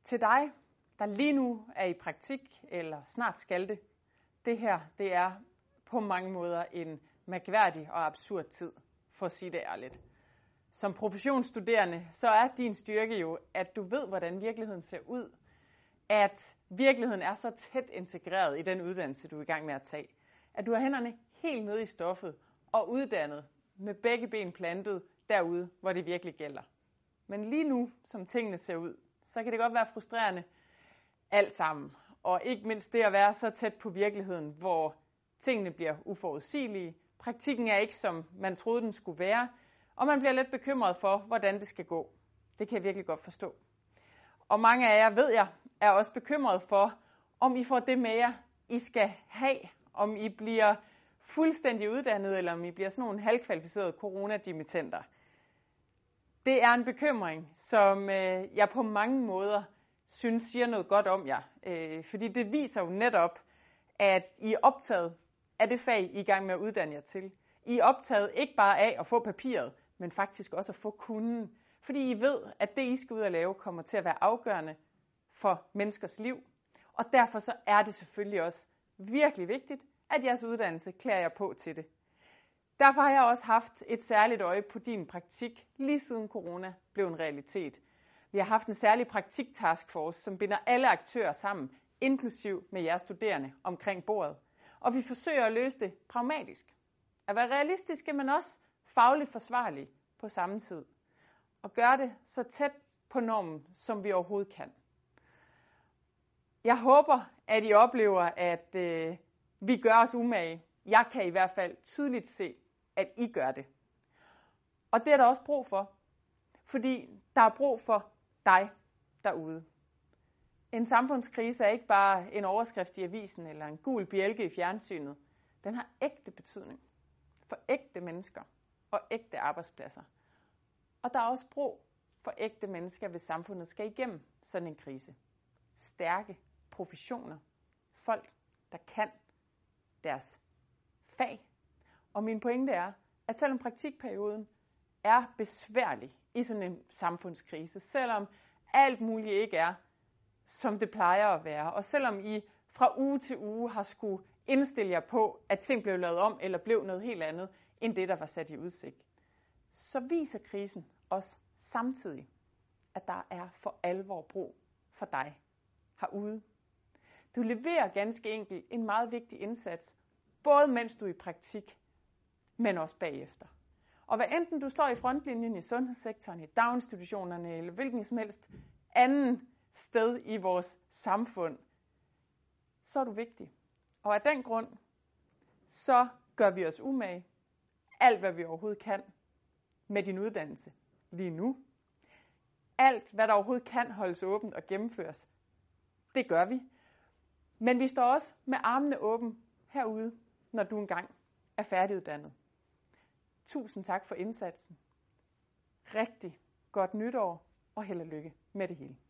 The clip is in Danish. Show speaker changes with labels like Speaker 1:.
Speaker 1: Til dig, der lige nu er i praktik eller snart skal det, det her det er på mange måder en mærkværdig og absurd tid, for at sige det ærligt. Som professionsstuderende, så er din styrke jo, at du ved, hvordan virkeligheden ser ud. At virkeligheden er så tæt integreret i den uddannelse, du er i gang med at tage. At du har hænderne helt nede i stoffet og uddannet med begge ben plantet derude, hvor det virkelig gælder. Men lige nu, som tingene ser ud, så kan det godt være frustrerende alt sammen. Og ikke mindst det at være så tæt på virkeligheden, hvor tingene bliver uforudsigelige. Praktikken er ikke, som man troede, den skulle være. Og man bliver lidt bekymret for, hvordan det skal gå. Det kan jeg virkelig godt forstå. Og mange af jer, ved jeg, er også bekymret for, om I får det med jer, I skal have. Om I bliver fuldstændig uddannet, eller om I bliver sådan nogle halvkvalificerede coronadimittenter. Det er en bekymring, som jeg på mange måder synes siger noget godt om jer. Fordi det viser jo netop, at I er optaget af det fag, I er i gang med at uddanne jer til. I er optaget ikke bare af at få papiret, men faktisk også at få kunden. Fordi I ved, at det, I skal ud og lave, kommer til at være afgørende for menneskers liv. Og derfor så er det selvfølgelig også virkelig vigtigt, at jeres uddannelse klæder jer på til det. Derfor har jeg også haft et særligt øje på din praktik, lige siden corona blev en realitet. Vi har haft en særlig praktiktaskforce, som binder alle aktører sammen, inklusiv med jeres studerende omkring bordet. Og vi forsøger at løse det pragmatisk. At være realistiske, men også fagligt forsvarlige på samme tid. Og gøre det så tæt på normen, som vi overhovedet kan. Jeg håber, at I oplever, at vi gør os umage. Jeg kan i hvert fald tydeligt se, at I gør det. Og det er der også brug for. Fordi der er brug for dig derude. En samfundskrise er ikke bare en overskrift i avisen eller en gul bjælke i fjernsynet. Den har ægte betydning for ægte mennesker og ægte arbejdspladser. Og der er også brug for ægte mennesker, hvis samfundet skal igennem sådan en krise. Stærke professioner. Folk, der kan deres fag. Og min pointe er, at selvom praktikperioden er besværlig i sådan en samfundskrise, selvom alt muligt ikke er, som det plejer at være, og selvom I fra uge til uge har skulle indstille jer på, at ting blev lavet om, eller blev noget helt andet, end det, der var sat i udsigt, så viser krisen også samtidig, at der er for alvor brug for dig herude. Du leverer ganske enkelt en meget vigtig indsats, både mens du er i praktik, men også bagefter. Og hvad enten du står i frontlinjen i sundhedssektoren, i daginstitutionerne, eller hvilken som helst anden sted i vores samfund, så er du vigtig. Og af den grund, så gør vi os umage, alt hvad vi overhovedet kan, med din uddannelse lige nu. Alt hvad der overhovedet kan holdes åbent og gennemføres, det gør vi. Men vi står også med armene åbne herude, når du engang er færdiguddannet. Tusind tak for indsatsen. Rigtig godt nytår og held og lykke med det hele.